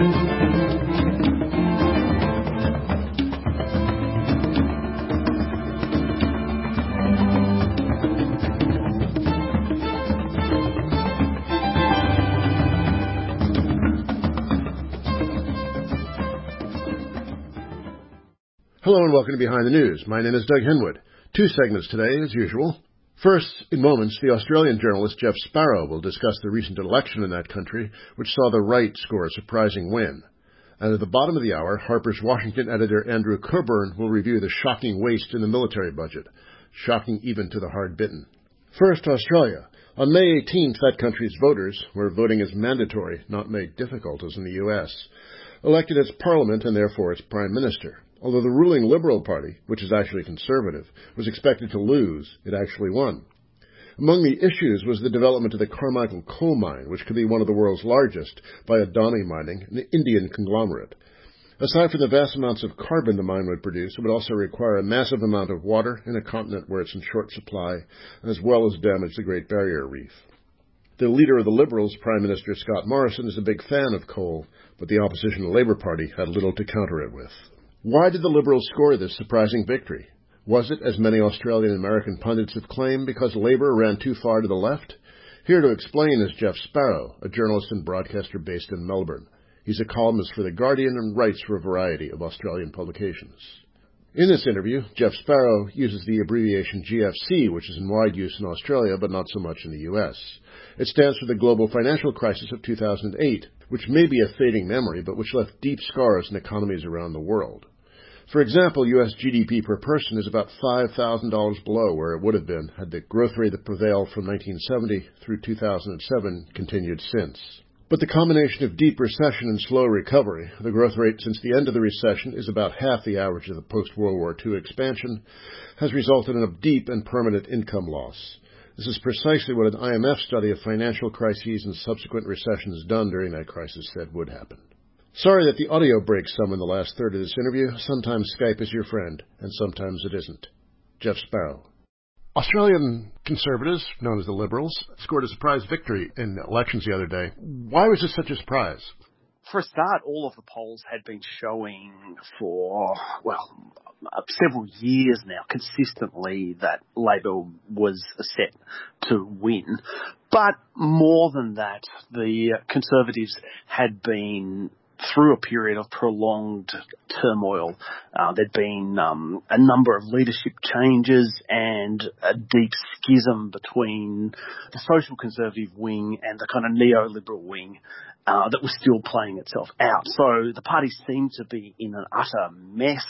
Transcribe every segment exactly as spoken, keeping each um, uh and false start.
Hello and welcome to Behind the News. My name is Doug Henwood. Two segments today, as usual. First, in moments, the Australian journalist Jeff Sparrow will discuss the recent election in that country, which saw the right score a surprising win. And at the bottom of the hour, Harper's Washington editor Andrew Coburn will review the shocking waste in the military budget. Shocking even to the hard-bitten. First, Australia. On May eighteenth, that country's voters, where voting is mandatory, not made difficult as in the U S, elected its parliament and therefore its prime minister. Although the ruling Liberal Party, which is actually conservative, was expected to lose, it actually won. Among the issues was the development of the Carmichael coal mine, which could be one of the world's largest, by Adani Mining, an Indian conglomerate. Aside from the vast amounts of carbon the mine would produce, it would also require a massive amount of water in a continent where it's in short supply, as well as damage the Great Barrier Reef. The leader of the Liberals, Prime Minister Scott Morrison, is a big fan of coal, but the opposition Labour Party had little to counter it with. Why did the Liberals score this surprising victory? Was it, as many Australian and American pundits have claimed, because Labour ran too far to the left? Here to explain is Jeff Sparrow, a journalist and broadcaster based in Melbourne. He's a columnist for The Guardian and writes for a variety of Australian publications. In this interview, Jeff Sparrow uses the abbreviation G F C, which is in wide use in Australia, but not so much in the U S. It stands for the global financial crisis of two thousand eight, which may be a fading memory, but which left deep scars in economies around the world. For example, U S G D P per person is about five thousand dollars below where it would have been had the growth rate that prevailed from nineteen seventy through two thousand seven continued since. But the combination of deep recession and slow recovery, the growth rate since the end of the recession is about half the average of the post-World War Two expansion, has resulted in a deep and permanent income loss. This is precisely what an I M F study of financial crises and subsequent recessions done during that crisis said would happen. Sorry that the audio breaks some in the last third of this interview. Sometimes Skype is your friend, and sometimes it isn't. Jeff Sparrow. Australian conservatives, known as the Liberals, scored a surprise victory in elections the other day. Why was this such a surprise? For a start, all of the polls had been showing for, well, several years now, consistently that Labor was set to win. But more than that, the Conservatives had been through a period of prolonged turmoil. Uh, there'd been um, a number of leadership changes and a deep schism between the social conservative wing and the kind of neoliberal wing uh, that was still playing itself out. So the party seemed to be in an utter mess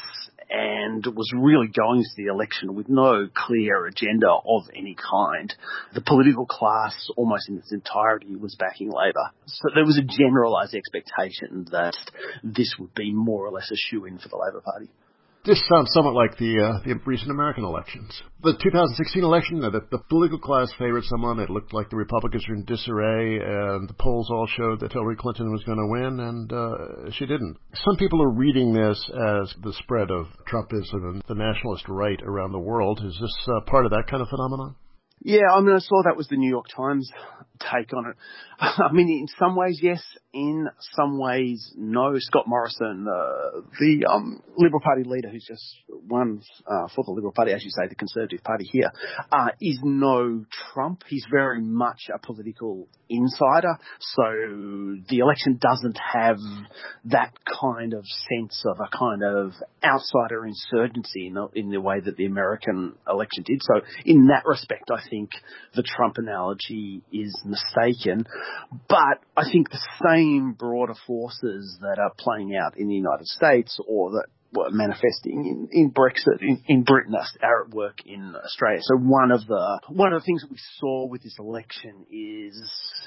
and was really going to the election with no clear agenda of any kind. The political class, almost in its entirety, was backing Labor. So there was a generalised expectation that this would be more or less a shoo-in for the Labor Party. This sounds somewhat like the uh, the recent American elections. The two thousand sixteen election, the, the political class favored someone. It looked like the Republicans were in disarray, and the polls all showed that Hillary Clinton was going to win, and uh, she didn't. Some people are reading this as the spread of Trumpism and the nationalist right around the world. Is this uh, part of that kind of phenomenon? Yeah, I mean, I saw that was the New York Times take on it. I mean, in some ways, yes. In some ways, no. Scott Morrison, uh, the um, Liberal Party leader who's just won uh, for the Liberal Party, as you say, the Conservative Party here, uh, is no Trump. He's very much a political insider. So the election doesn't have that kind of sense of a kind of outsider insurgency in the, in the way that the American election did. So in that respect, I think the Trump analogy is mistaken. But I think the same broader forces that are playing out in the United States or that were manifesting in, in Brexit in, in Britain are at work in Australia. So one of the one of the things that we saw with this election is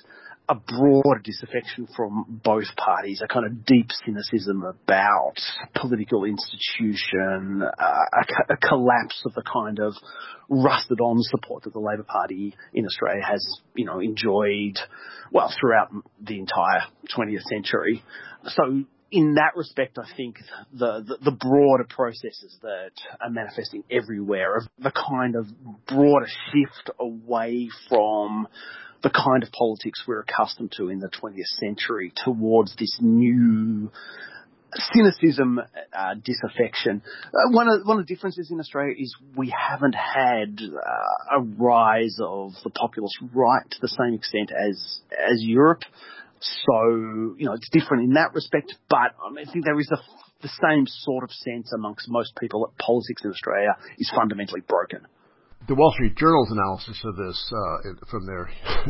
a broader disaffection from both parties, a kind of deep cynicism about political institution, uh, a, a collapse of the kind of rusted-on support that the Labor Party in Australia has, you know, enjoyed, well, throughout the entire twentieth century. So in that respect, I think the, the, the broader processes that are manifesting everywhere, of the kind of broader shift away from the kind of politics we're accustomed to in the twentieth century towards this new cynicism, uh, disaffection. Uh, one of one of the differences in Australia is we haven't had uh, a rise of the populist right to the same extent as as Europe. So, you know, it's different in that respect, but I, mean, I think there is a, the same sort of sense amongst most people that politics in Australia is fundamentally broken. The Wall Street Journal's analysis of this, uh, from their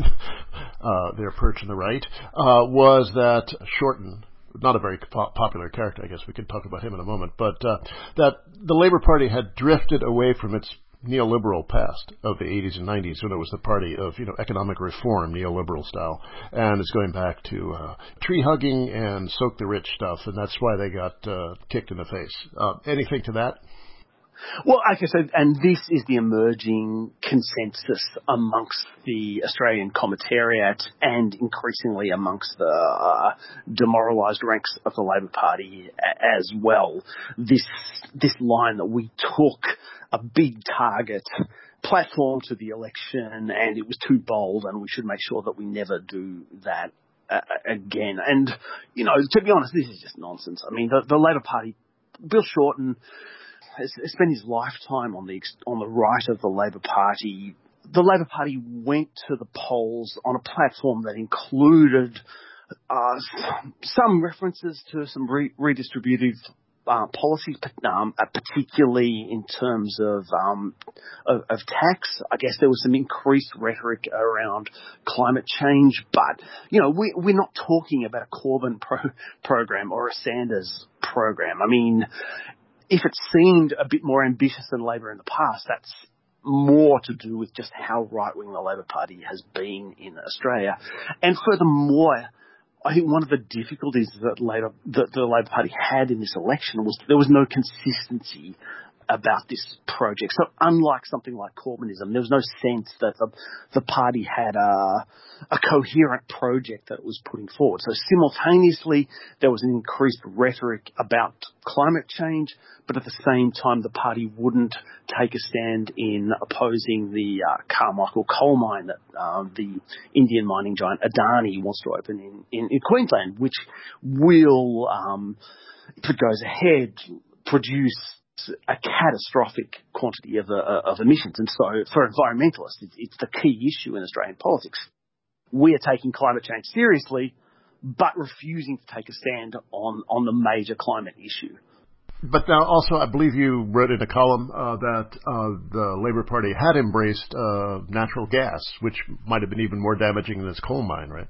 uh, their perch on the right, uh, was that Shorten, not a very po- popular character, I guess we could talk about him in a moment, but uh, that the Labour Party had drifted away from its neoliberal past of the eighties and nineties when it was the party of, you know, economic reform, neoliberal style, and it's going back to uh, tree hugging and soak the rich stuff, and that's why they got uh, kicked in the face. Uh, anything to that? Well, okay, so, and this is the emerging consensus amongst the Australian commentariat and increasingly amongst the uh, demoralised ranks of the Labor Party a- as well. This, this line that we took a big target platform to the election and it was too bold and we should make sure that we never do that uh, again. And, you know, to be honest, this is just nonsense. I mean, the, the Labor Party, Bill Shorten, has spent his lifetime on the on the right of the Labor Party. The Labor Party went to the polls on a platform that included uh, some references to some re- redistributive uh, policies, um, particularly in terms of, um, of of tax. I guess there was some increased rhetoric around climate change, but you know we we're not talking about a Corbyn pro- program or a Sanders program. I mean, if it seemed a bit more ambitious than Labor in the past, that's more to do with just how right-wing the Labor Party has been in Australia. And furthermore, I think one of the difficulties that, Labor, that the Labor Party had in this election was there was no consistency about this project. So unlike something like Corbynism, there was no sense that the, the party had a, a coherent project that it was putting forward. So simultaneously, there was an increased rhetoric about climate change, but at the same time, the party wouldn't take a stand in opposing the uh, Carmichael coal mine that uh, the Indian mining giant Adani wants to open in, in, in Queensland, which will, um, if it goes ahead, produce a catastrophic quantity of, uh, of emissions. And so for environmentalists, it's, it's the key issue in Australian politics. We are taking climate change seriously, but refusing to take a stand on, on the major climate issue. But now also, I believe you wrote in a column uh, that uh, the Labour Party had embraced uh, natural gas, which might have been even more damaging than this coal mine, right?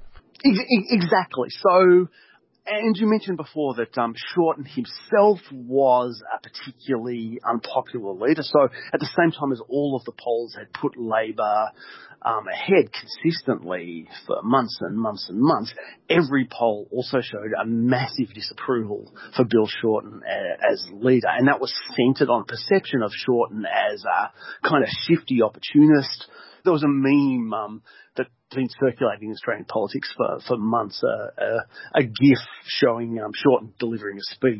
Exactly. So, and you mentioned before that um, Shorten himself was a particularly unpopular leader. So at the same time as all of the polls had put Labor um, ahead consistently for months and months and months, every poll also showed a massive disapproval for Bill Shorten as leader. And that was centred on perception of Shorten as a kind of shifty opportunist. There was a meme um, that's been circulating in Australian politics for, for months, uh, uh, a GIF showing um, Shorten delivering a speech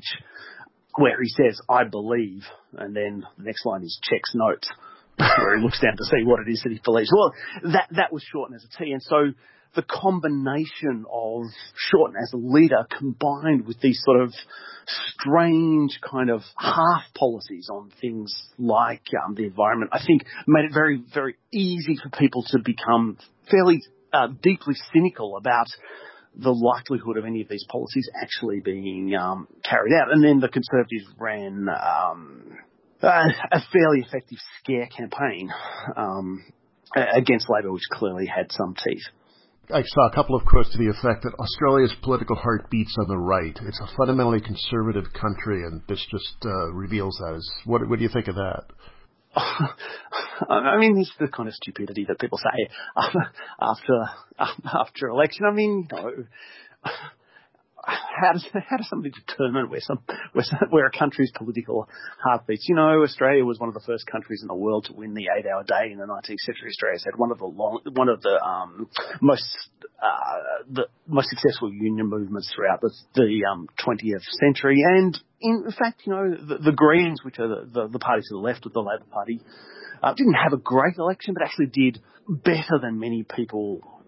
where he says, "I believe," and then the next line is checks notes, where he looks down to see what it is that he believes. Well, that that was Shorten as a T, and so the combination of Shorten as a leader combined with these sort of strange kind of half policies on things like um, the environment, I think made it very, very easy for people to become fairly uh, deeply cynical about the likelihood of any of these policies actually being um, carried out. And then the Conservatives ran um, a, a fairly effective scare campaign um, against Labor, which clearly had some teeth. I saw a couple of quotes to the effect that Australia's political heart beats on the right. It's a fundamentally conservative country, and this just uh, reveals that. Is, what, what do you think of that? I mean, it's the kind of stupidity that people say after after election. I mean, you know, how does how does somebody determine where some where, some, where a country's political heart beats? You know, Australia was one of the first countries in the world to win the eight-hour day in the nineteenth century. Australia's had one of the long, one of the um, most uh, the most successful union movements throughout the, the um, twentieth century, and in fact, you know, the, the Greens, which are the, the, the party to the left of the Labor Party, uh, didn't have a great election, but actually did better than many people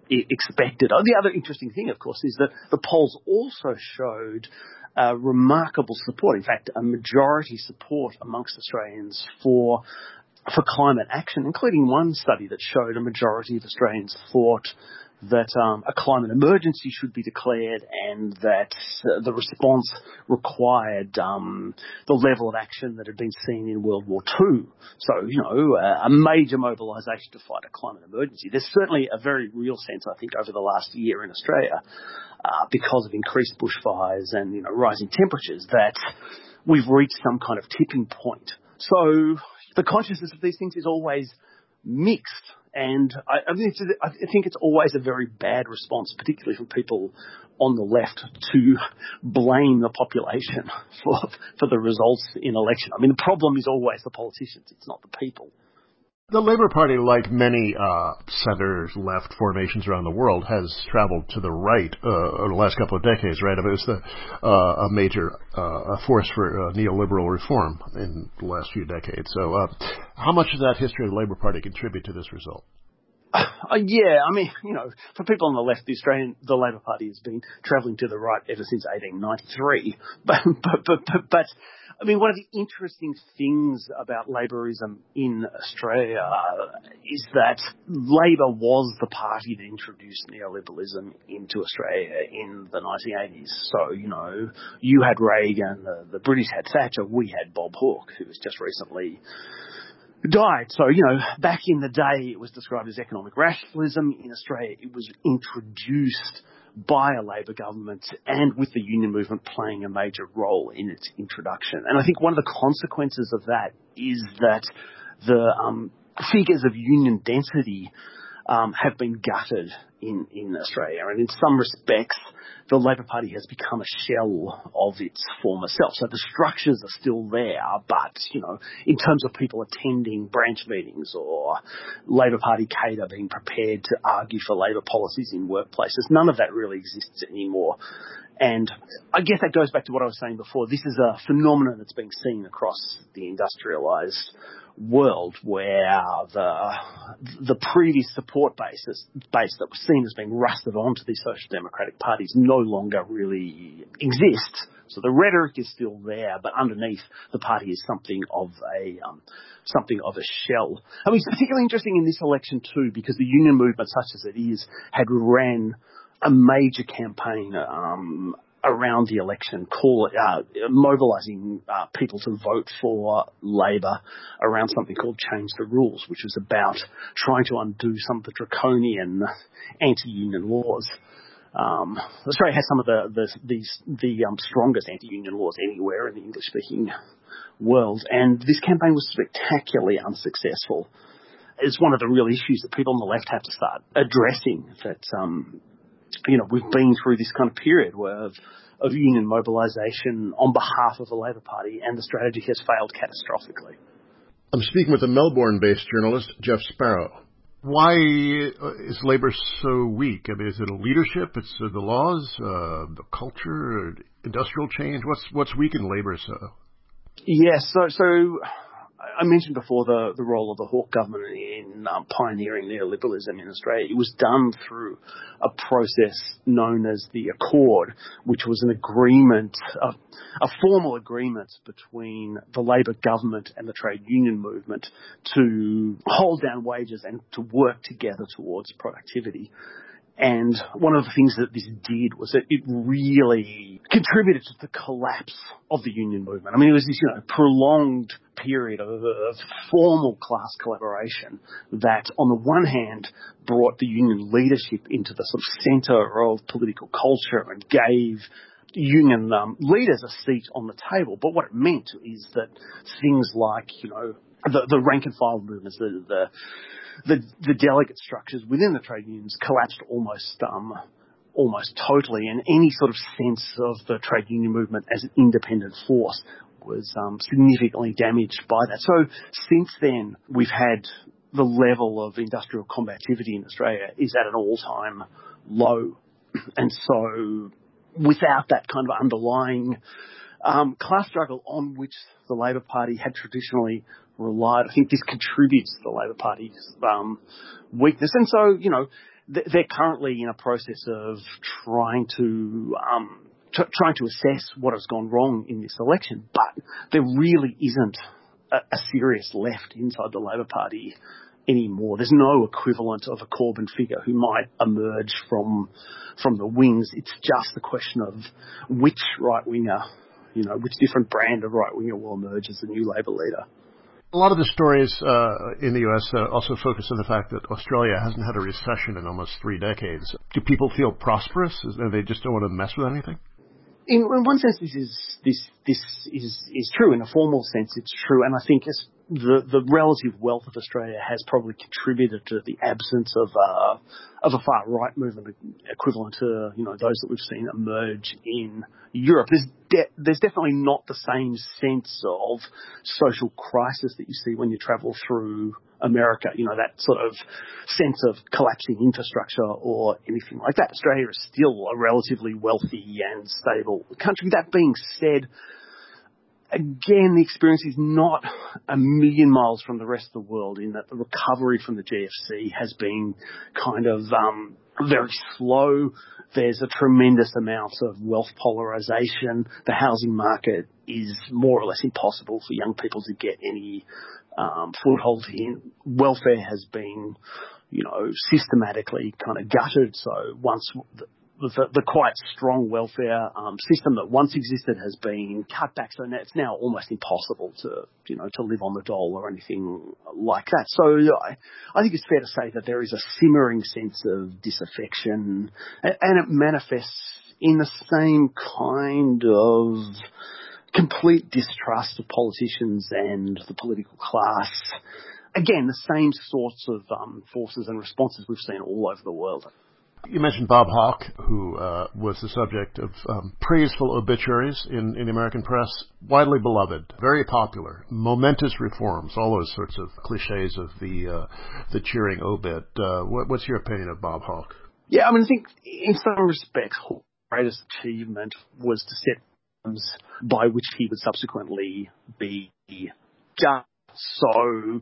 expected. Oh, the other interesting thing, of course, is that the polls also showed uh, remarkable support. In fact, a majority support amongst Australians for for climate action, including one study that showed a majority of Australians thought that um, a climate emergency should be declared and that uh, the response required um, the level of action that had been seen in World War Two. So, you know, uh, a major mobilisation to fight a climate emergency. There's certainly a very real sense, I think, over the last year in Australia, uh, because of increased bushfires and, you know, rising temperatures, that we've reached some kind of tipping point. So the consciousness of these things is always mixed. And I, I, mean, it's, I think it's always a very bad response, particularly from people on the left, to blame the population for for the results in election. I mean, the problem is always the politicians. It's not the people. The Labour Party, like many uh, centre-left formations around the world, has traveled to the right uh, over the last couple of decades, right? I mean, it was the, uh, a major uh, a force for uh, neoliberal reform in the last few decades. So uh, how much does that history of the Labour Party contribute to this result? Uh, yeah, I mean, you know, for people on the left, the Australian, the Labour Party has been travelling to the right ever since eighteen ninety-three. But, but, but, but, but, I mean, one of the interesting things about Labourism in Australia is that Labor was the party that introduced neoliberalism into Australia in the nineteen eighties. So, you know, you had Reagan, the, the British had Thatcher, we had Bob Hawke, who was just recently died. So, you know, back in the day, it was described as economic rationalism. In Australia, it was introduced by a Labor government and with the union movement playing a major role in its introduction. And I think one of the consequences of that is that the um, figures of union density um, have been gutted in, in Australia. And in some respects, the Labor Party has become a shell of its former self. So the structures are still there, but, you know, in terms of people attending branch meetings or Labor Party cadre being prepared to argue for Labor policies in workplaces, none of that really exists anymore. And I guess that goes back to what I was saying before. This is a phenomenon that's being seen across the industrialised world, where the the previous support bases, base that was seen as being rusted onto these social democratic parties no longer really exists. So the rhetoric is still there, but underneath the party is something of a um, something of a shell. I mean, it's particularly interesting in this election too, because the union movement, such as it is, had ran a major campaign um, around the election, call uh, mobilising uh, people to vote for Labor around something called Change the Rules, which was about trying to undo some of the draconian anti-union laws. Um, Australia has some of the the these, the um, strongest anti-union laws anywhere in the English-speaking world, and this campaign was spectacularly unsuccessful. It's one of the real issues that people on the left have to start addressing, that um, you know, we've been through this kind of period where of, of union mobilisation on behalf of the Labor Party, and the strategy has failed catastrophically. I'm speaking with a Melbourne-based journalist, Jeff Sparrow. Why is Labor so weak? I mean, is it a leadership? It's uh, the laws, uh, the culture, industrial change? What's what's weakened Labor so? Yes, so so I mentioned before the, the role of the Hawke government in um, pioneering neoliberalism in Australia. It was done through a process known as the Accord, which was an agreement, a, a formal agreement between the Labor government and the trade union movement to hold down wages and to work together towards productivity. And one of the things that this did was that it really contributed to the collapse of the union movement. I mean, it was this, you know, prolonged period of, of formal class collaboration that, on the one hand, brought the union leadership into the sort of centre of political culture and gave union um, leaders a seat on the table. But what it meant is that things like, you know, the, the rank and file movements, the, the The, the delegate structures within the trade unions collapsed almost um, almost totally, and any sort of sense of the trade union movement as an independent force was um, significantly damaged by that. So since then, we've had the level of industrial combativity in Australia is at an all-time low. And so without that kind of underlying um, class struggle on which the Labor Party had traditionally relied, I think this contributes to the Labor Party's um, weakness. And so, you know, they're currently in a process of trying to um, t- trying to assess what has gone wrong in this election, but there really isn't a, a serious left inside the Labor Party anymore. There's no equivalent of a Corbyn figure who might emerge from from the wings. It's just a question of which right-winger, you know, which different brand of right-winger will emerge as the new Labor leader. A lot of the stories uh, in the U S uh, also focus on the fact that Australia hasn't had a recession in almost three decades. Do people feel prosperous? Is, they just don't want to mess with anything? In, in one sense, this is this this is is true. In a formal sense, it's true, and I think it's the the relative wealth of Australia has probably contributed to the absence of uh, of a far right movement equivalent to you know those that we've seen emerge in Europe. There's de- there's definitely not the same sense of social crisis that you see when you travel through America, you know, that sort of sense of collapsing infrastructure or anything like that. Australia is still a relatively wealthy and stable country. That being said, again, the experience is not a million miles from the rest of the world in that the recovery from the G F C has been kind of um, very slow. There's a tremendous amount of wealth polarisation. The housing market is more or less impossible for young people to get any um, foothold in. Welfare has been, you know, systematically kind of gutted. So once the, the, the quite strong welfare um, system that once existed has been cut back, so now it's now almost impossible to, you know, to live on the dole or anything like that. So I, I think it's fair to say that there is a simmering sense of disaffection, and, and it manifests in the same kind of complete distrust of politicians and the political class. Again, the same sorts of um, forces and responses we've seen all over the world. You mentioned Bob Hawke, who uh, was the subject of um, praiseful obituaries in, in the American press, widely beloved, very popular, momentous reforms, all those sorts of cliches of the uh, the cheering obit. Uh, what, what's your opinion of Bob Hawke? Yeah, I mean, I think in some respects, Hawke's greatest achievement was to set terms by which he would subsequently be judged. So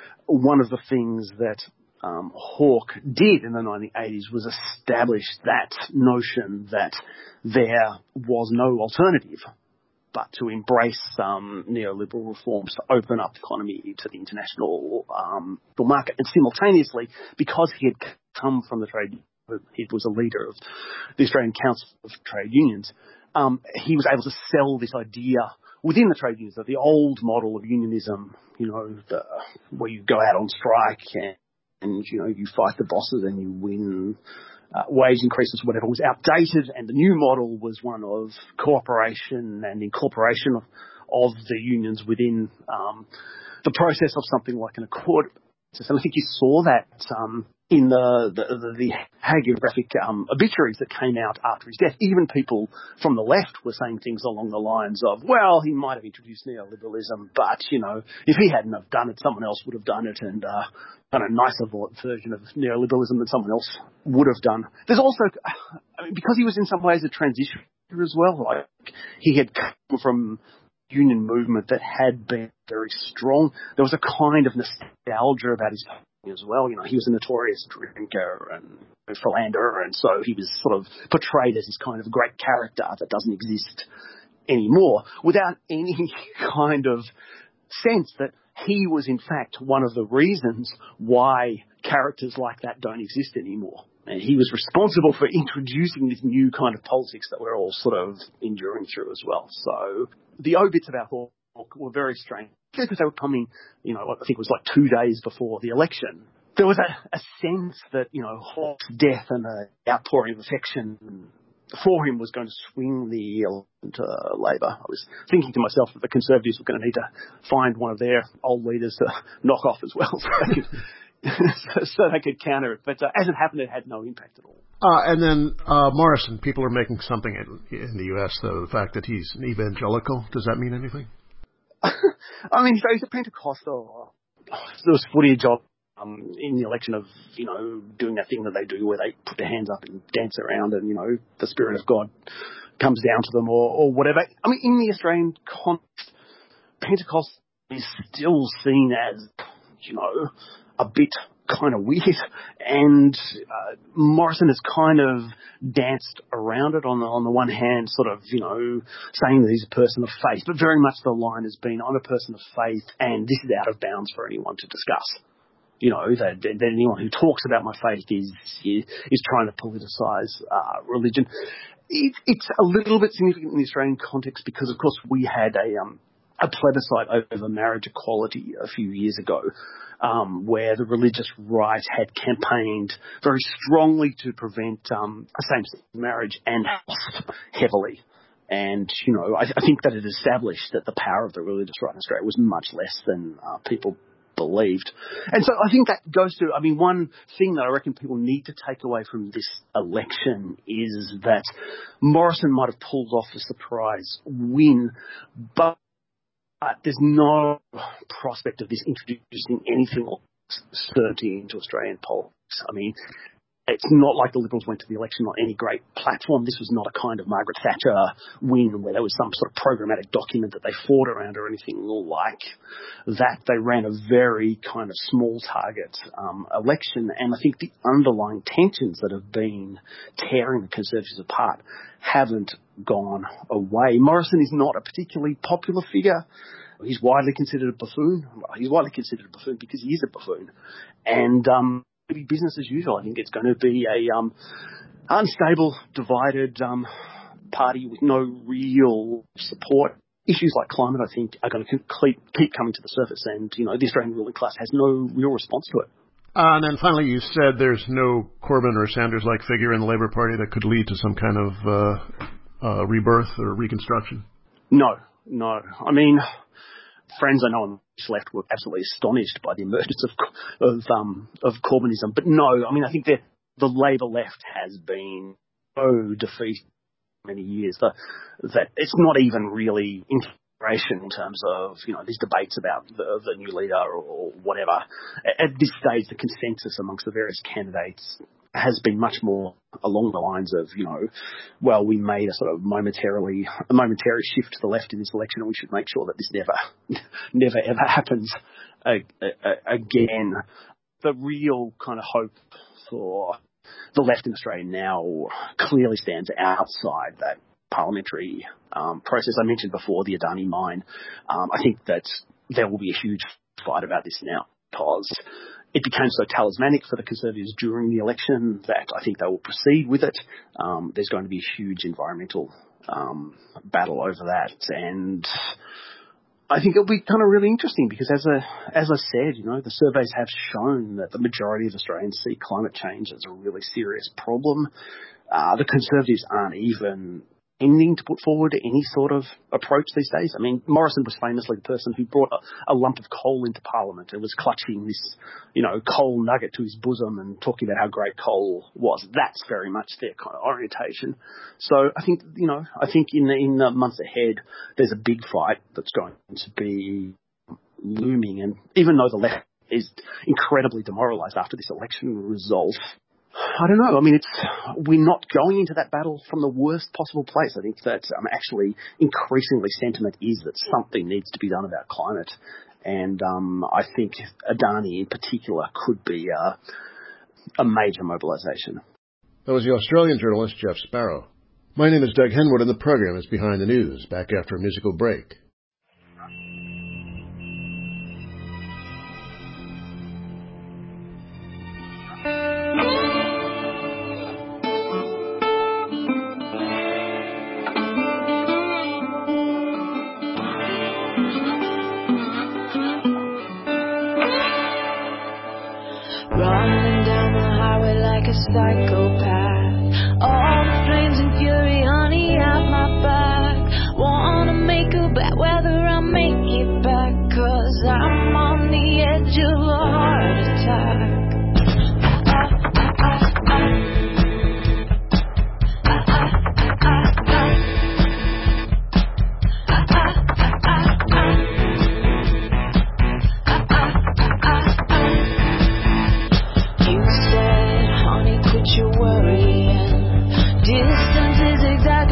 one of the things that Um, Hawke did in the nineteen eighties was establish that notion that there was no alternative but to embrace um, neoliberal reforms to open up the economy to the international um, market. And simultaneously, because he had come from the trade, he was a leader of the Australian Council of Trade Unions, um, he was able to sell this idea within the trade unions that the old model of unionism, you know, the, where you go out on strike and and, you know, you fight the bosses and you win uh, wage increases, whatever, was outdated, and the new model was one of cooperation and incorporation of, of the unions within um, the process of something like an accord. And I think you saw that um, in the, the, the, the hagiographic um, obituaries that came out after his death. Even people from the left were saying things along the lines of, well, he might have introduced neoliberalism, but, you know, if he hadn't have done it, someone else would have done it, and uh, done a nicer version of neoliberalism that someone else would have done. There's also, I mean, because he was in some ways a transition as well, like he had come from union movement that had been very strong. There was a kind of nostalgia about his as well. You know, he was a notorious drinker and philanderer, and so he was sort of portrayed as this kind of great character that doesn't exist anymore, without any kind of sense that he was in fact one of the reasons why characters like that don't exist anymore. And he was responsible for introducing this new kind of politics that we're all sort of enduring through as well. So the obits about Hawke were very strange because they were coming, you know, I think it was like two days before the election. There was a, a sense that, you know, Hawke's death and the outpouring of affection for him was going to swing the election to Labor. I was thinking to myself that the Conservatives were going to need to find one of their old leaders to knock off as well, so they could, so, so they could counter it. But uh, as it happened, it had no impact at all. Uh, and then uh, Morrison, people are making something in, in the U S, though, the fact that he's an evangelical. Does that mean anything? I mean, so he's a Pentecostal. There was footage of um, in the election of, you know, doing that thing that they do where they put their hands up and dance around and, you know, the Spirit of God comes down to them or, or whatever. I mean, in the Australian context, Pentecost is still seen as, you know, a bit kind of weird. And uh, Morrison has kind of danced around it on the, on the one hand, sort of, you know, saying that he's a person of faith, but very much the line has been, I'm a person of faith and this is out of bounds for anyone to discuss. You know, that, that anyone who talks about my faith is is trying to politicise uh, religion. It, it's a little bit significant in the Australian context because, of course, we had a um, a plebiscite over marriage equality a few years ago, um, where the religious right had campaigned very strongly to prevent um, same-sex marriage and lost heavily. And, you know, I, I think that it established that the power of the religious right in Australia was much less than uh, people believed. And so I think that goes to, I mean, one thing that I reckon people need to take away from this election is that Morrison might have pulled off a surprise win, but there's no prospect of this introducing anything like certainty into Australian politics. I mean, it's not like the Liberals went to the election on any great platform. This was not a kind of Margaret Thatcher win where there was some sort of programmatic document that they fought around or anything like that. They ran a very kind of small target um, election, and I think the underlying tensions that have been tearing the Conservatives apart haven't gone away. Morrison is not a particularly popular figure. He's widely considered a buffoon. He's widely considered a buffoon because he is a buffoon. And um be business as usual. I think it's going to be a um, unstable, divided um, party with no real support. Issues like climate, I think, are going to keep coming to the surface, and you know the Australian ruling class has no real response to it. Uh, and then finally, you said there's no Corbyn or Sanders-like figure in the Labour Party that could lead to some kind of uh, uh, rebirth or reconstruction. No, no. I mean, friends I know on the left were absolutely astonished by the emergence of of um of Corbynism, but no, I mean I think that the Labor left has been so defeated for many years that that it's not even really inspiration in terms of you know these debates about the, the new leader or whatever. At this stage, the consensus amongst the various candidates has been much more along the lines of, you know, well, we made a sort of momentarily, a momentary shift to the left in this election and we should make sure that this never, never ever happens again. The real kind of hope for the left in Australia now clearly stands outside that parliamentary um, process. I mentioned before the Adani mine. Um, I think that there will be a huge fight about this now because it became so talismanic for the Conservatives during the election that I think they will proceed with it. Um, there's going to be a huge environmental um, battle over that, and I think it'll be kind of really interesting because, as a as I said, you know, the surveys have shown that the majority of Australians see climate change as a really serious problem. Uh, the Conservatives aren't even intending to put forward any sort of approach these days. I mean, Morrison was famously the person who brought a, a lump of coal into Parliament and was clutching this, you know, coal nugget to his bosom and talking about how great coal was. That's very much their kind of orientation. So I think, you know, I think in the, in the months ahead, there's a big fight that's going to be looming. And even though the left is incredibly demoralised after this election result, I don't know. I mean, it's we're not going into that battle from the worst possible place. I think that um, actually increasingly sentiment is that something needs to be done about climate. And um, I think Adani in particular could be uh, a major mobilisation. That was the Australian journalist Jeff Sparrow. My name is Doug Henwood and the program is Behind the News, back after a musical break. Psychopath, all the flames and fury, honey, at my back. Wanna make a bet whether I make it back, 'cause I'm on the edge of a heart attack. Distance is exactly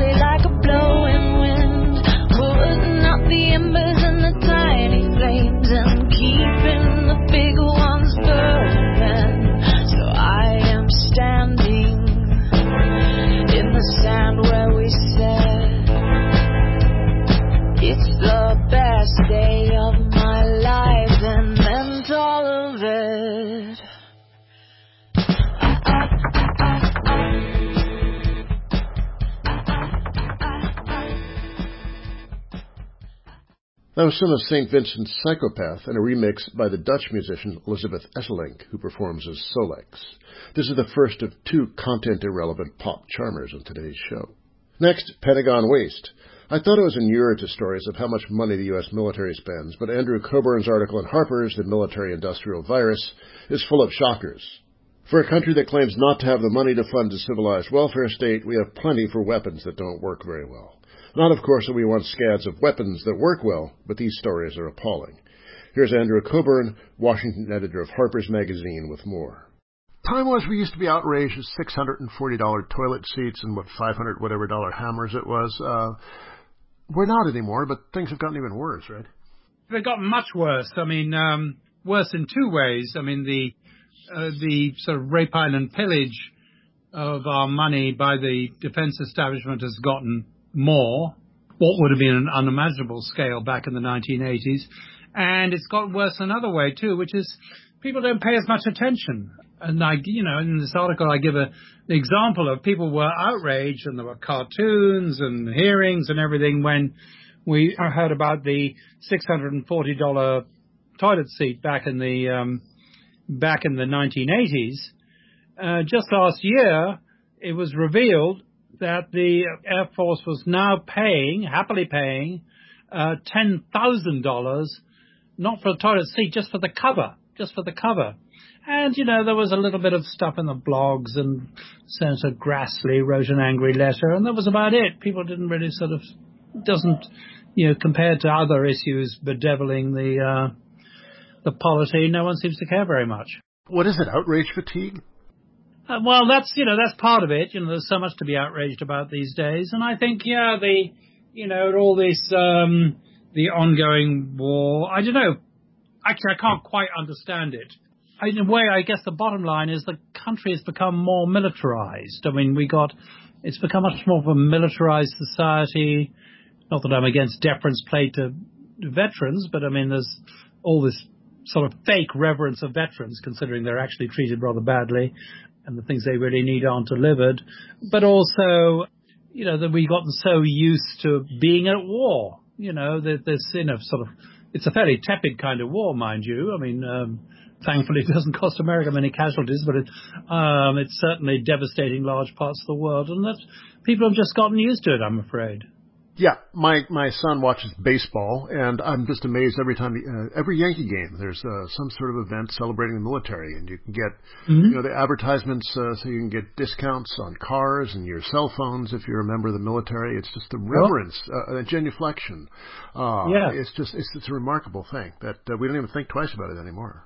That was some of Saint Vincent's Psychopath and a remix by the Dutch musician Elizabeth Esselink, who performs as Solex. This is the first of two content-irrelevant pop charmers on today's show. Next, Pentagon Waste. I thought I was inured to stories of how much money the U S military spends, but Andrew Coburn's article in Harper's, The Military-Industrial Virus, is full of shockers. For a country that claims not to have the money to fund a civilized welfare state, we have plenty for weapons that don't work very well. Not, of course, that we want scads of weapons that work well, but these stories are appalling. Here's Andrew Coburn, Washington editor of Harper's Magazine, with more. Time was we used to be outraged at six hundred forty dollars toilet seats and what five hundred whatever dollar hammers it was. Uh, we're not anymore, but things have gotten even worse, right? They've gotten much worse. I mean, um, worse in two ways. I mean, the uh, the sort of rapine and pillage of our money by the defense establishment has gotten more, what would have been an unimaginable scale back in the nineteen eighties. And it's got worse another way, too, which is people don't pay as much attention. And, I, you know, in this article, I give a, an example of people were outraged, and there were cartoons and hearings and everything when we heard about the six hundred forty dollars toilet seat back in the um, back in the nineteen eighties. Uh, just last year, it was revealed that the Air Force was now paying, happily paying, uh, ten thousand dollars, not for a toilet seat, just for the cover, just for the cover. And, you know, there was a little bit of stuff in the blogs, and Senator Grassley wrote an angry letter, and that was about it. People didn't really sort of, doesn't, you know, compared to other issues bedeviling the, uh, the polity, no one seems to care very much. What is it, outrage fatigue? Uh, well, that's, you know, that's part of it. You know, there's so much to be outraged about these days. And I think, yeah, the, you know, all this, um, the ongoing war, I don't know. Actually, I can't quite understand it. In a way, I guess the bottom line is the country has become more militarized. I mean, we got, it's become much more of a militarized society. Not that I'm against deference paid to veterans, but I mean, there's all this sort of fake reverence of veterans, considering they're actually treated rather badly, and the things they really need aren't delivered. But also, you know, that we've gotten so used to being at war. You know, that there's, you know, sort of, it's a fairly tepid kind of war, mind you. I mean, um, thankfully it doesn't cost America many casualties, but it, um, it's certainly devastating large parts of the world, and that people have just gotten used to it, I'm afraid. Yeah, my my son watches baseball, and I'm just amazed every time, uh, every Yankee game, there's uh, some sort of event celebrating the military, and you can get, mm-hmm. you know, the advertisements, uh, so you can get discounts on cars and your cell phones if you're a member of the military. It's just a reverence, oh. uh, a genuflection. Uh, yeah. It's just, it's, it's a remarkable thing that uh, we don't even think twice about it anymore.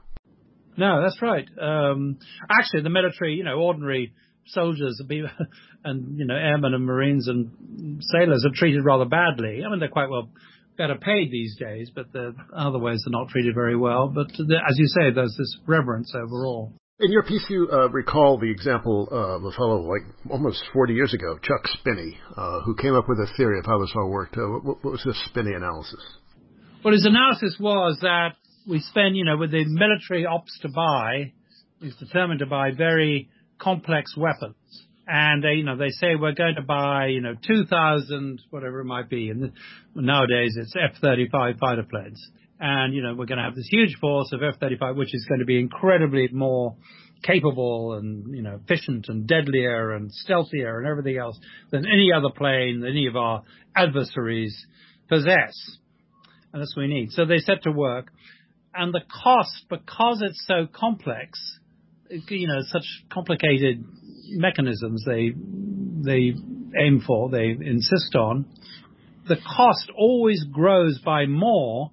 No, that's right. Um, actually, the military, you know, ordinary soldiers and, you know, airmen and Marines and sailors are treated rather badly. I mean, they're quite well better paid these days, but the other ways they're not treated very well. But the, as you say, there's this reverence overall. In your piece, you uh, recall the example uh, of a fellow like almost forty years ago, Chuck Spinney, uh, who came up with a theory of how this all worked. Uh, what, what was this Spinney analysis? Well, his analysis was that we spend, you know, with the military ops to buy, is determined to buy very complex weapons. And they, you know, they say we're going to buy, you know, two thousand, whatever it might be. And nowadays it's F thirty-five fighter planes. And, you know, we're going to have this huge force of F thirty-five, which is going to be incredibly more capable and, you know, efficient and deadlier and stealthier and everything else than any other plane that any of our adversaries possess. And that's what we need. So they set to work. And the cost, because it's so complex, you know, such complicated mechanisms they they aim for, they insist on, the cost always grows by more,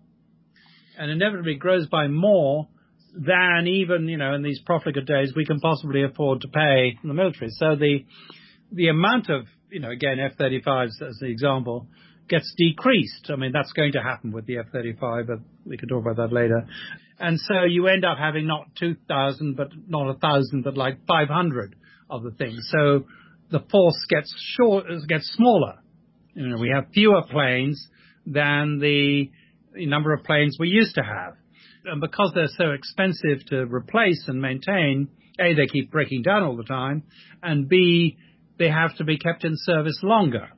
and inevitably grows by more than even, you know, in these profligate days we can possibly afford to pay in the military. So the the amount of, you know, again, F thirty-fives as the example, gets decreased. I mean, that's going to happen with the F thirty-five, but we can talk about that later. And so you end up having not two thousand, but not one thousand, but like five hundred of the things. So the force gets short, gets smaller. You know, we have fewer planes than the number of planes we used to have. And because they're so expensive to replace and maintain, A, they keep breaking down all the time, and B, they have to be kept in service longer.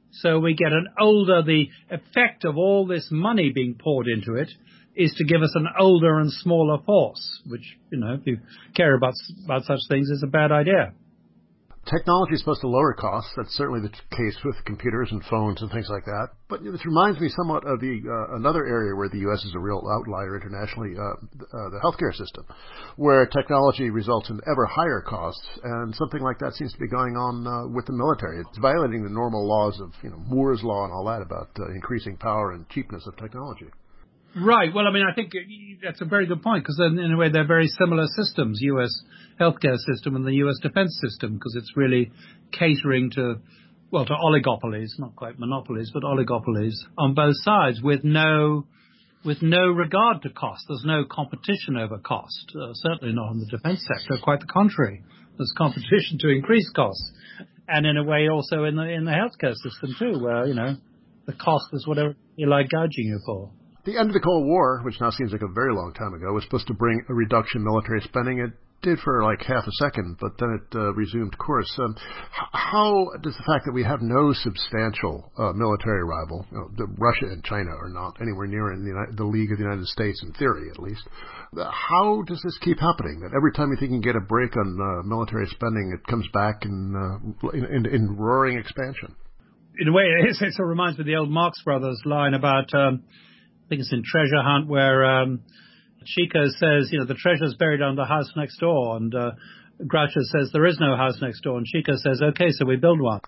So we get an older, the effect of all this money being poured into it is to give us an older and smaller force, which, you know, if you care about, about such things, is a bad idea. Technology is supposed to lower costs. That's certainly the case with computers and phones and things like that. But this reminds me somewhat of the uh, another area where the U S is a real outlier internationally, uh, uh, the healthcare system, where technology results in ever higher costs, and something like that seems to be going on uh, with the military. It's violating the normal laws of, you know, Moore's law and all that about uh, increasing power and cheapness of technology. Right. Well, I mean, I think that's a very good point, because in a way they're very similar systems, U S healthcare system and the U S defense system, because it's really catering to, well, to oligopolies, not quite monopolies, but oligopolies on both sides with no with no regard to cost. There's no competition over cost, uh, certainly not in the defense sector, quite the contrary. There's competition to increase costs. And in a way also in the in the healthcare system too, where, you know, the cost is whatever you like gouging you for. The end of the Cold War, which now seems like a very long time ago, was supposed to bring a reduction in military spending. It did for like half a second, but then it uh, resumed course. Um, how does the fact that we have no substantial uh, military rival, you know, the Russia and China are not anywhere near in the, United, the League of the United States, in theory at least, how does this keep happening? That every time you think you can get a break on uh, military spending, it comes back in, uh, in, in, in roaring expansion? In a way, it, it sort of reminds me of the old Marx Brothers line about... Um, I think it's in Treasure Hunt, where um, Chico says, you know, the treasure's buried under the house next door, and uh, Groucho says there is no house next door, and Chico says, okay, so we build one.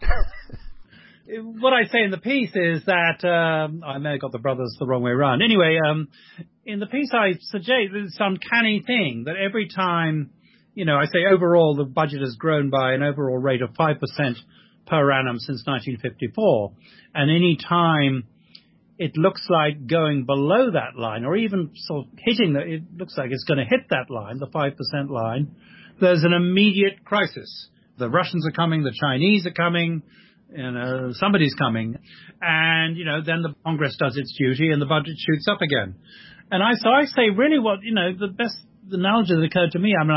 What I say in the piece is that, um, I may have got the brothers the wrong way around. Anyway, um, in the piece I suggest this uncanny thing that every time, you know, I say overall the budget has grown by an overall rate of five percent per annum since nineteen fifty-four, and any time it looks like going below that line, or even sort of hitting that, it looks like it's going to hit that line, the five percent line, there's an immediate crisis. The Russians are coming, the Chinese are coming, you know, somebody's coming. And, you know, then the Congress does its duty and the budget shoots up again. And I, so I say really what, you know, the best analogy that occurred to me, I mean,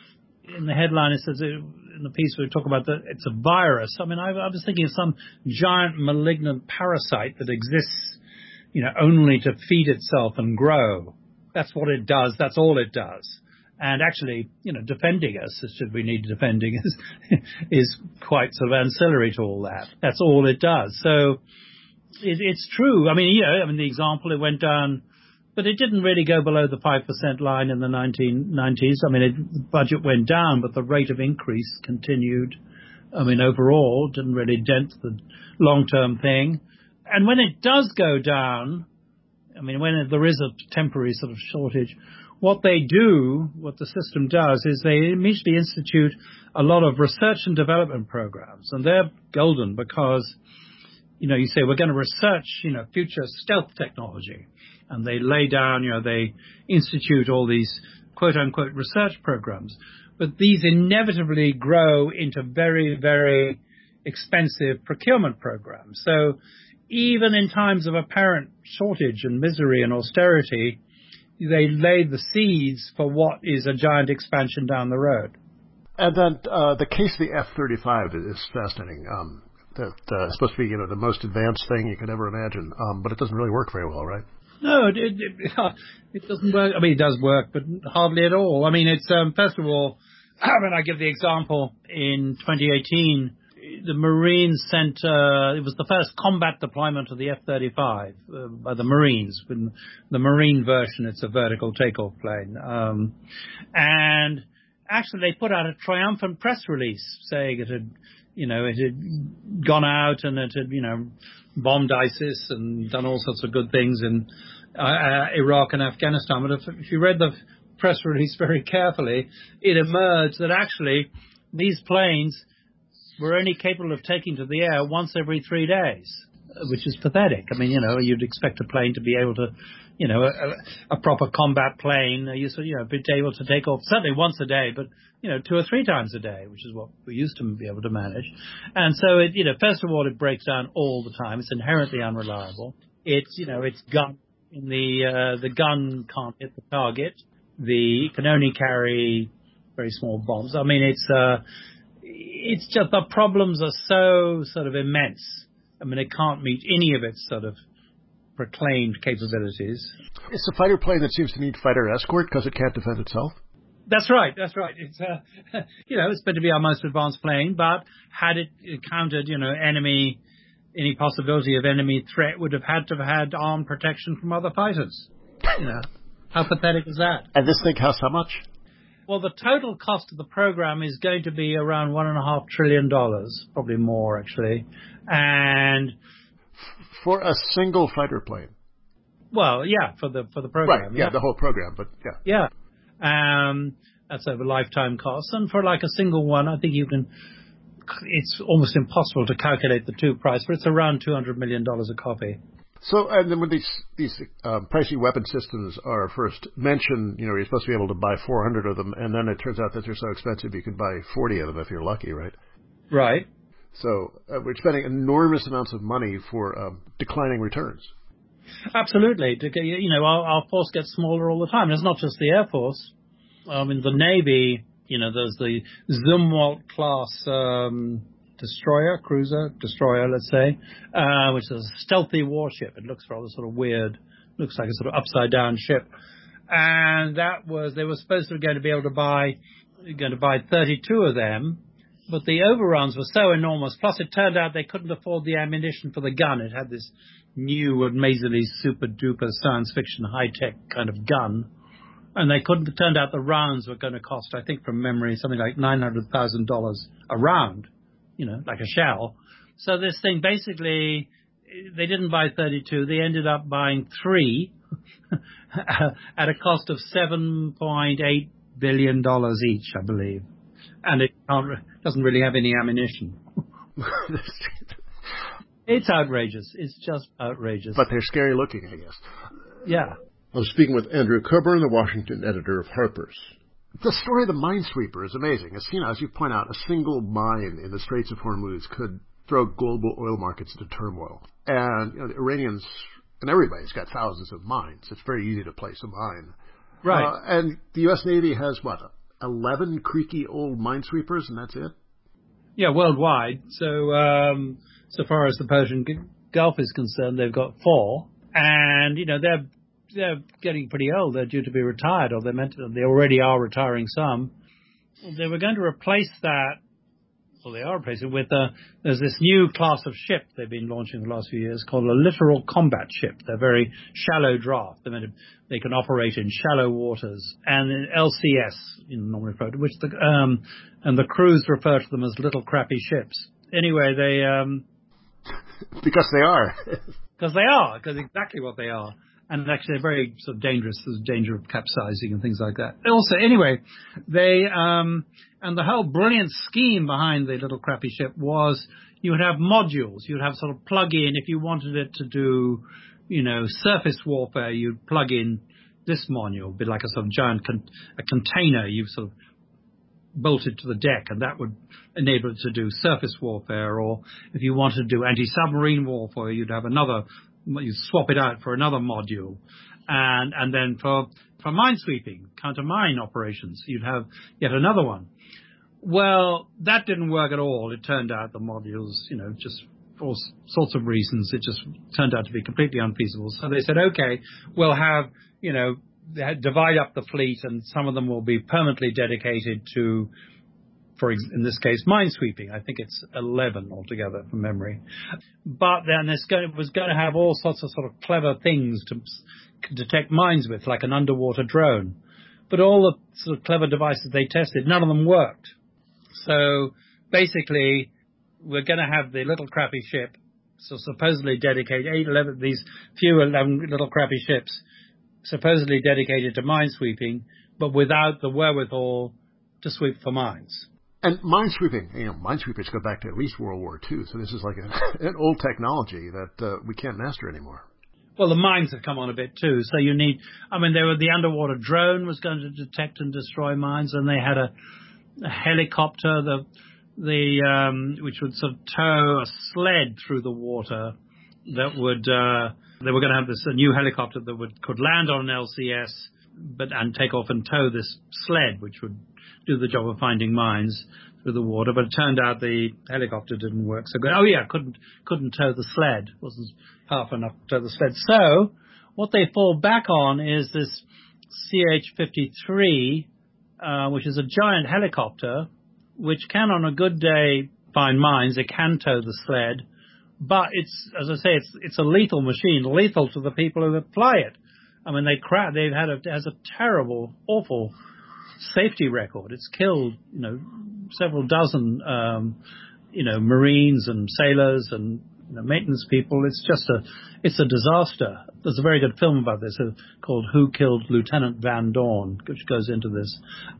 I, in the headline it says, in the piece we talk about that it's a virus. I mean, I, I was thinking of some giant malignant parasite that exists, you know, only to feed itself and grow. That's what it does. That's all it does. And actually, you know, defending us, should we need defending, is, is quite sort of ancillary to all that. That's all it does. So it, it's true. I mean, you know, I mean, the example, it went down, but it didn't really go below the five percent line in the nineteen nineties. I mean, it, the budget went down, but the rate of increase continued. I mean, overall, didn't really dent the long-term thing. And when it does go down, I mean, when there is a temporary sort of shortage, what they do, what the system does, is they immediately institute a lot of research and development programs. And they're golden because, you know, you say, we're going to research, you know, future stealth technology. And they lay down, you know, they institute all these quote-unquote research programs. But these inevitably grow into very, very expensive procurement programs. So even in times of apparent shortage and misery and austerity, they lay the seeds for what is a giant expansion down the road. And then uh, the case of the F thirty-five is fascinating. Um, that uh, it's supposed to be, you know, the most advanced thing you could ever imagine, um, but it doesn't really work very well, right? No, it, it, it doesn't work. I mean, it does work, but hardly at all. I mean, it's um, first of all, when I give the example in twenty eighteen. The Marines sent, uh, it was the first combat deployment of the F thirty-five uh, by the Marines. When the Marine version, it's a vertical takeoff plane. Um, and actually they put out a triumphant press release saying it had, you know, it had gone out and it had, you know, bombed ISIS and done all sorts of good things in uh, uh, Iraq and Afghanistan. But if, if you read the press release very carefully, it emerged that actually these planes were only capable of taking to the air once every three days, which is pathetic. I mean, you know, you'd expect a plane to be able to, you know, a, a proper combat plane, you know, be able to take off certainly once a day, but, you know, two or three times a day, which is what we used to be able to manage. And so, it, you know, first of all, it breaks down all the time. It's inherently unreliable. It's, you know, it's gun. In the, uh, the gun can't hit the target. The, it can only carry very small bombs. I mean, it's, uh, it's just the problems are so sort of immense I mean, it can't meet any of its sort of proclaimed capabilities. It's a fighter plane that seems to need fighter escort because it can't defend itself. That's right. That's right. It's uh, you know, it's meant to be our most advanced plane, but had it encountered, you know, enemy, any possibility of enemy threat, would have had to have had armed protection from other fighters. You know, how pathetic is that? And this thing costs how much? Well, the total cost of the program is going to be around one and a half trillion dollars, probably more actually, and for a single fighter plane. Well, yeah, for the for the program. Right. Yeah, yeah. The whole program, but yeah. Yeah. Um, that's over lifetime costs. And for like a single one, I think you can, it's almost impossible to calculate the two price, but it's around two hundred million dollars a copy. So, and then when these, these, um, pricey weapon systems are first mentioned, you know, you're supposed to be able to buy four hundred of them, and then it turns out that they're so expensive you can buy forty of them if you're lucky, right? Right. So, uh, we're spending enormous amounts of money for, um, declining returns. Absolutely. You know, our, our force gets smaller all the time. It's not just the Air Force. I mean, the Navy, you know, there's the Zumwalt class um, destroyer, cruiser, destroyer, let's say, uh, which is a stealthy warship. It looks rather sort of weird. Looks like a sort of upside-down ship. And that was, they were supposed to be going to be able to buy, going to buy thirty-two of them. But the overruns were so enormous. Plus, it turned out they couldn't afford the ammunition for the gun. It had this new, amazingly super-duper science fiction high-tech kind of gun. And they couldn't, it turned out the rounds were going to cost, I think from memory, something like nine hundred thousand dollars a round, you know, like a shell. So this thing, basically, they didn't buy thirty-two. They ended up buying three at a cost of seven point eight billion dollars each, I believe. And it can't, doesn't really have any ammunition. It's outrageous. It's just outrageous. But they're scary looking, I guess. Yeah. I was speaking with Andrew Coburn, the Washington editor of Harper's. The story of the Minesweeper is amazing. As, you know, as you point out, a single mine in the Straits of Hormuz could throw global oil markets into turmoil. And you know, the Iranians and everybody's got thousands of mines. It's very easy to place a mine. Right. Uh, and the U S Navy has, what, eleven creaky old minesweepers, and that's it? Yeah, worldwide. So, um, so far as the Persian Gulf is concerned, they've got four. And, you know, they're they're getting pretty old. They're due to be retired, or they're meant to, they already are retiring some. They were going to replace that, well, they are replacing it with, uh, there's this new class of ship they've been launching the last few years called a littoral combat ship. They're very shallow draft. They're meant to, they can operate in shallow waters. And in L C S, you know, normally referred to, which the, um, and the crews refer to them as little crappy ships. Anyway, they, um, because they are. Because they are, because exactly what they are. And actually they're very sort of dangerous. There's danger of capsizing and things like that. Also, anyway, they, um, and the whole brilliant scheme behind the little crappy ship was you would have modules. You'd have sort of plug in, if you wanted it to do, you know, surface warfare, you'd plug in this module, be like a sort of giant con- a container you've sort of bolted to the deck, and that would enable it to do surface warfare. Or if you wanted to do anti-submarine warfare, you'd have another, you swap it out for another module. And and then for, for minesweeping, counter-mine operations, you'd have yet another one. Well, that didn't work at all. It turned out the modules, you know, just for all sorts of reasons, it just turned out to be completely unfeasible. So they said, okay, we'll have, you know, divide up the fleet, and some of them will be permanently dedicated to, for ex- in this case, minesweeping. I think it's eleven altogether from memory. But then this was going to have all sorts of sort of clever things to detect mines with, like an underwater drone. But all the sort of clever devices they tested, none of them worked. So basically, we're going to have the little crappy ship, so supposedly dedicate eight, eleven, these few eleven little crappy ships, supposedly dedicated to minesweeping, but without the wherewithal to sweep for mines. And minesweeping, you know, minesweepers go back to at least World War Two, so this is like a, an old technology that uh, we can't master anymore. Well, the mines have come on a bit too, so you need, I mean, there were the underwater drone was going to detect and destroy mines, and they had a, a helicopter, the the um, which would sort of tow a sled through the water that would, uh, they were going to have this a new helicopter that would could land on an L C S but and take off and tow this sled, which would do the job of finding mines. through the water, but it turned out the helicopter didn't work so good. Oh yeah, couldn't couldn't tow the sled. Wasn't powerful enough to tow the sled. So what they fall back on is this C H fifty-three, uh, which is a giant helicopter, which can on a good day find mines. It can tow the sled, but it's, as I say, it's it's a lethal machine, lethal to the people who fly it. I mean, they cra- they've had a, it has a terrible, awful safety record. It's killed, you know, several dozen, um, you know, Marines and sailors and you know, maintenance people. It's just a, it's a disaster. There's a very good film about this uh, called "Who Killed Lieutenant Van Dorn," which goes into this.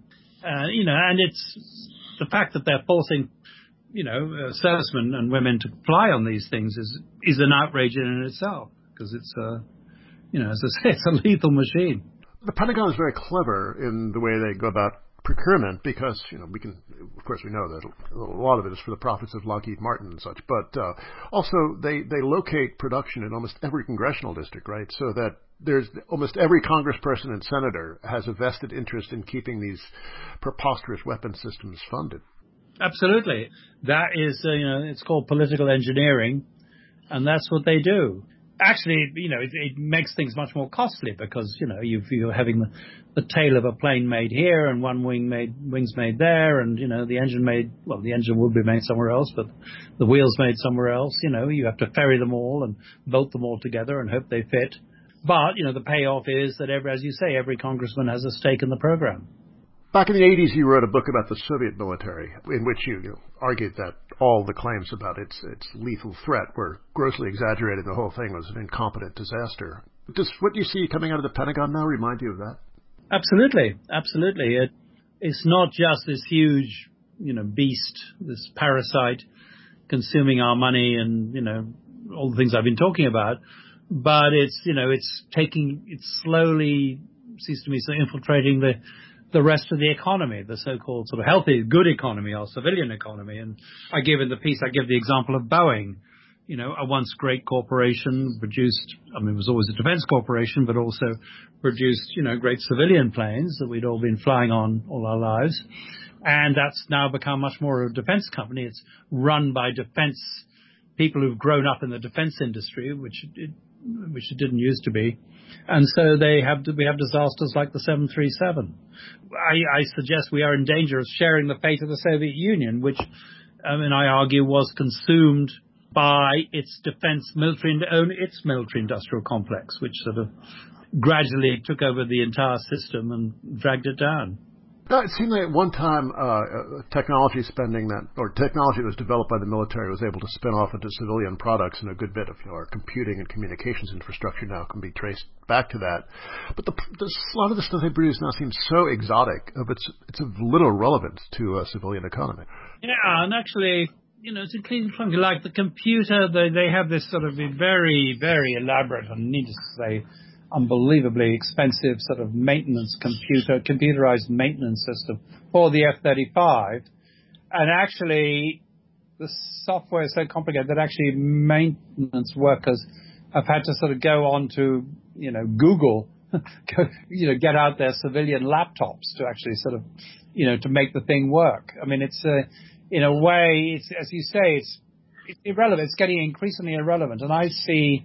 Uh, you know, and it's the fact that they're forcing, you know, uh, servicemen and women to fly on these things is is an outrage in itself, because it's a, you know, as I say, it's a lethal machine. The Pentagon is very clever in the way they go about procurement because, you know, we can, of course, we know that a lot of it is for the profits of Lockheed Martin and such, but uh, also they, they locate production in almost every congressional district, right? So that there's almost every congressperson and senator has a vested interest in keeping these preposterous weapon systems funded. Absolutely. That is, uh, you know, it's called political engineering, and that's what they do. Actually, you know, it, it makes things much more costly because, you know, you've, you're having the, the tail of a plane made here and one wing made, wings made there and, you know, the engine made, well, the engine would be made somewhere else, but the wheels made somewhere else. You know, you have to ferry them all and bolt them all together and hope they fit. But, you know, the payoff is that, every, as you say, every congressman has a stake in the program. Back in the eighties, you wrote a book about the Soviet military in which you, you know, argued that all the claims about its its lethal threat were grossly exaggerated. The whole thing was an incompetent disaster. Does what you see coming out of the Pentagon now remind you of that? Absolutely. Absolutely. It, it's not just this huge, you know, beast, this parasite consuming our money and, you know, all the things I've been talking about, but it's, you know, it's taking, it's slowly, seems to me, so infiltrating the the rest of the economy, the so-called sort of healthy, good economy, or civilian economy. And I give in the piece, I give the example of Boeing, you know, a once great corporation, produced, I mean, it was always a defense corporation, but also produced, you know, great civilian planes that we'd all been flying on all our lives. And that's now become much more of a defense company. It's run by defense people who've grown up in the defense industry, which it, which it didn't used to be. And so they have, we have disasters like the seven thirty-seven. I, I suggest we are in danger of sharing the fate of the Soviet Union, which, I mean, I argue was consumed by its defense military, own its military industrial complex, which sort of gradually took over the entire system and dragged it down. No, it seemed like at one time uh, technology spending that, or technology that was developed by the military was able to spin off into civilian products, and a good bit of, you know, our computing and communications infrastructure now can be traced back to that. But the, the, a lot of the stuff they produce now seems so exotic, of it's, it's of little relevance to a civilian economy. Yeah, and actually, you know, it's including something like the computer. They, they have this sort of very, very elaborate, and needless to say, unbelievably expensive sort of maintenance computer, computerized maintenance system for the F thirty-five. And actually, the software is so complicated that actually maintenance workers have had to sort of go on to, you know, Google, go, you know, get out their civilian laptops to actually sort of, you know, to make the thing work. I mean, it's, uh, in a way, it's, as you say, it's, it's irrelevant. It's getting increasingly irrelevant. And I see,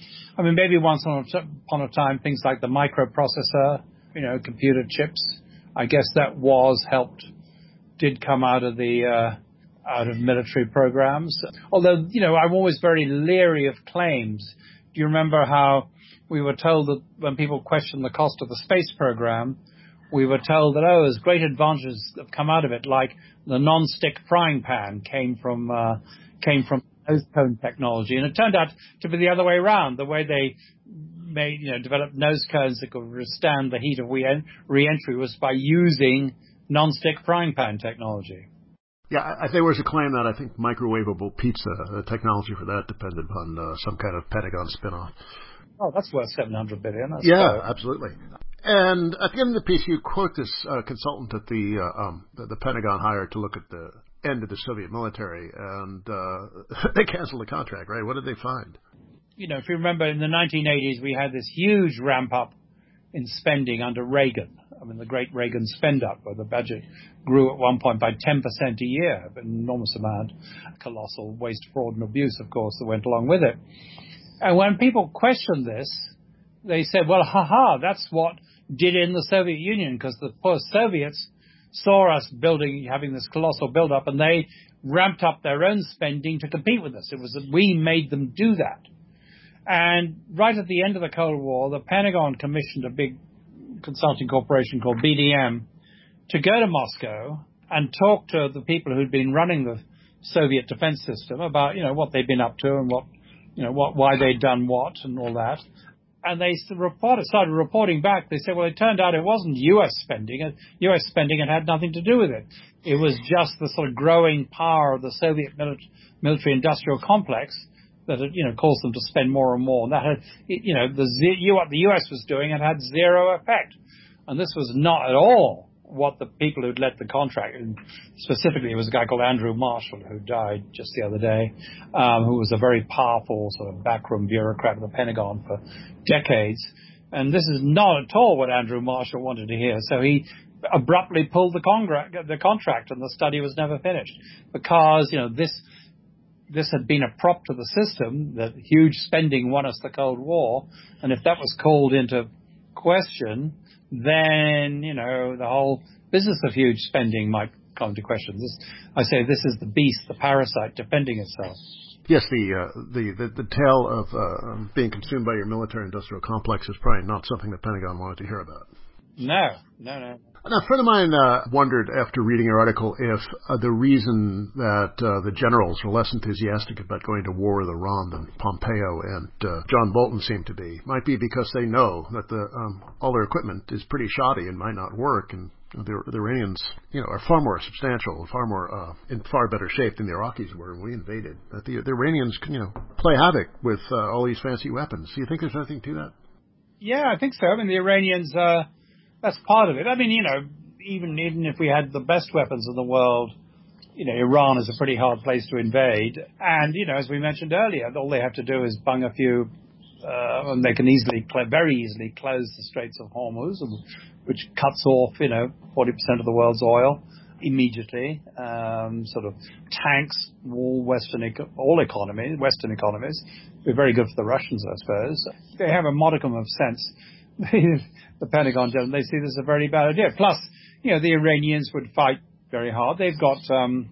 I mean, maybe once upon a time, things like the microprocessor, you know, computer chips, I guess that was helped, did come out of the, uh, out of military programs. Although, you know, I'm always very leery of claims. Do you remember how we were told that when people questioned the cost of the space program, we were told that, oh, there's great advantages that have come out of it, like the non-stick frying pan came from, uh, came from nose cone technology, and it turned out to be the other way around. The way they made, you know, developed nose cones that could withstand the heat of re-entry was by using non-stick frying pan technology. Yeah, I think there was a claim that I think microwavable pizza, the technology for that depended on uh, some kind of Pentagon spin-off. Oh, that's worth seven hundred billion dollars. Yeah, fair. Absolutely. And at the end of the piece, you quote this uh, consultant at the, uh, um, the the Pentagon hired to look at the end of the Soviet military, and uh, they canceled the contract, right? What did they find? You know, if you remember in the nineteen eighties, we had this huge ramp up in spending under Reagan. I mean, the great Reagan spend up, where the budget grew at one point by ten percent a year, an enormous amount, colossal waste, fraud, and abuse, of course, that went along with it. And when people questioned this, they said, well, ha-ha, that's what did in the Soviet Union, because the poor Soviets saw us building, having this colossal build-up, and they ramped up their own spending to compete with us. It was that we made them do that. And right at the end of the Cold War, the Pentagon commissioned a big consulting corporation called B D M to go to Moscow and talk to the people who'd been running the Soviet defense system about, you know, what they'd been up to and what, you know, what, why they'd done what and all that. And they reported, started reporting back. They said, well, it turned out it wasn't U S spending. U S spending had had nothing to do with it. It was just the sort of growing power of the Soviet military-industrial complex that had, you know, caused them to spend more and more. And that had, you know, the, what the U S was doing had had zero effect. And this was not at all what the people who'd led the contract, and specifically it was a guy called Andrew Marshall who died just the other day, um, who was a very powerful sort of backroom bureaucrat of the Pentagon for decades. And this is not at all what Andrew Marshall wanted to hear. So he abruptly pulled the, congra- the contract, and the study was never finished because, you know, this this had been a prop to the system, that huge spending won us the Cold War, and if that was called into question, then, you know, the whole business of huge spending might come into question. This, I say this is the beast, the parasite, defending itself. Yes, the, uh, the, the, the tale of uh, being consumed by your military-industrial complex is probably not something the Pentagon wanted to hear about. No, no, no. Now, a friend of mine uh, wondered, after reading your article, if uh, the reason that uh, the generals are less enthusiastic about going to war with Iran than Pompeo and uh, John Bolton seem to be might be because they know that the um, all their equipment is pretty shoddy and might not work, and the, the Iranians, you know, are far more substantial, far more uh, in far better shape than the Iraqis were when we invaded. That the, the Iranians can, you know, play havoc with uh, all these fancy weapons. Do you think there's anything to that? Yeah, I think so. I mean, the Iranians. Uh That's part of it. I mean, you know, even even if we had the best weapons in the world, you know, Iran is a pretty hard place to invade. And, you know, as we mentioned earlier, all they have to do is bung a few, uh, and they can easily, very easily close the Straits of Hormuz, which cuts off, you know, forty percent of the world's oil immediately. Um, sort of tanks all Western, all economies, Western economies. Be very good for the Russians, I suppose. They have a modicum of sense. The Pentagon doesn't. They see this as a very bad idea. Plus, you know, the Iranians would fight very hard. They've got, um,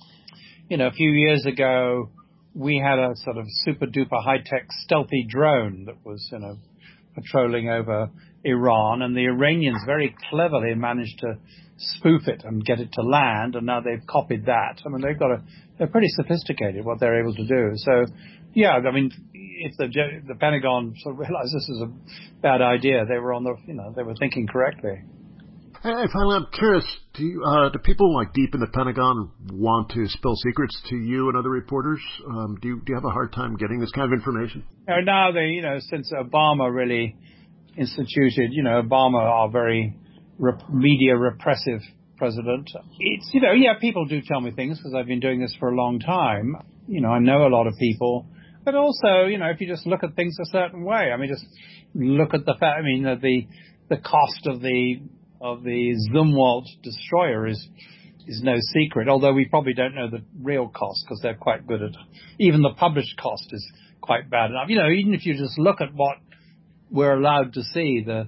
you know, a few years ago, we had a sort of super duper high tech stealthy drone that was, you know, patrolling over Iran, and the Iranians very cleverly managed to spoof it and get it to land, and now they've copied that. I mean, they've got a, they're pretty sophisticated what they're able to do. So, yeah, I mean, if the the Pentagon sort of realized this is a bad idea, they were on the, you know, they were thinking correctly. Hey, finally, I'm curious, do you, uh, do people like deep in the Pentagon want to spill secrets to you and other reporters? Um, do you, do you have a hard time getting this kind of information? No, now they, you know, since Obama really instituted, you know, Obama, our very rep- media repressive president, it's, you know, yeah, people do tell me things because I've been doing this for a long time. You know, I know a lot of people. But also, you know, if you just look at things a certain way, I mean, just look at the fact, I mean, the the cost of the of the Zumwalt destroyer is is no secret, although we probably don't know the real cost because they're quite good at, even the published cost is quite bad enough. You know, even if you just look at what we're allowed to see, the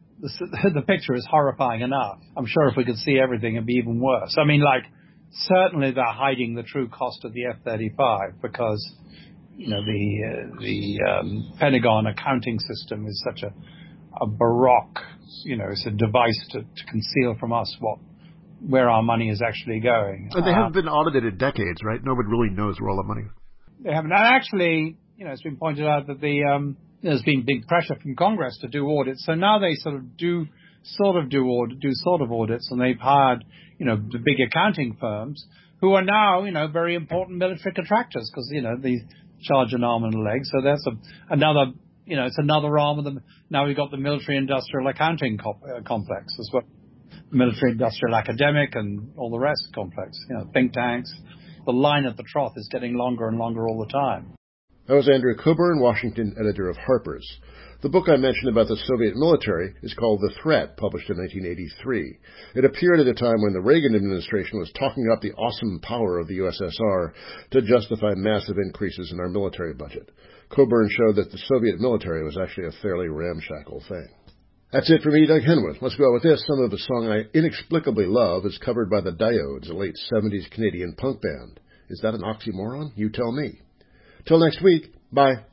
the, the picture is horrifying enough. I'm sure if we could see everything, it'd be even worse. I mean, like, certainly they're hiding the true cost of the F thirty-five because, you know, the uh, the um, Pentagon accounting system is such a, a baroque, you know, it's a device to, to conceal from us what where our money is actually going. And they haven't been audited in decades, right? Nobody really knows where all the money is. They haven't. And actually, you know, it's been pointed out that the um, there's been big pressure from Congress to do audits. So now they sort of do sort of do audit, do sort of audits, and they've hired, you know, the big accounting firms who are now, you know, very important military contractors because, you know, they charge an arm and a leg. So that's a, another, you know, it's another arm of them. Now we've got the military-industrial accounting co- uh, complex as well. Military-industrial academic and all the rest complex, you know, think tanks. The line at the trough is getting longer and longer all the time. That was Andrew Coburn, Washington editor of Harper's. The book I mentioned about the Soviet military is called The Threat, published in nineteen eighty-three. It appeared at a time when the Reagan administration was talking up the awesome power of the U S S R to justify massive increases in our military budget. Coburn showed that the Soviet military was actually a fairly ramshackle thing. That's it for me, Doug Henwood. Let's go out with this. Some of the song I inexplicably love is covered by the Diodes, a late seventies Canadian punk band. Is that an oxymoron? You tell me. Till next week, bye.